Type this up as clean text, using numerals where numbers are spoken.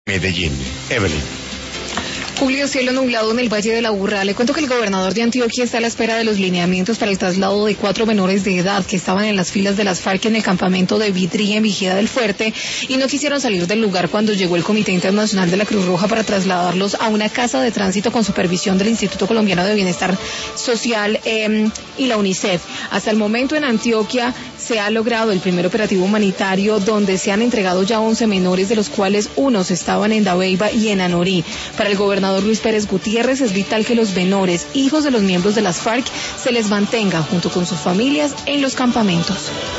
Medellín. Evelyn. Julio, cielo nublado en el Valle de la Aburrá. Le cuento que el gobernador de Antioquia está a la espera de los lineamientos para el traslado de 4 menores de edad que estaban en las filas de las FARC en el campamento de Vitrí en Vigía del Fuerte y no quisieron salir del lugar cuando llegó el Comité Internacional de la Cruz Roja para trasladarlos a una casa de tránsito con supervisión del Instituto Colombiano de Bienestar Social y la UNICEF. Hasta el momento en Antioquia se ha logrado el primer operativo humanitario donde se han entregado ya 11 menores, de los cuales unos estaban en Dabeiba y en Anorí. Para el gobernador Luis Pérez Gutiérrez es vital que los menores, hijos de los miembros de las FARC, se les mantenga junto con sus familias en los campamentos.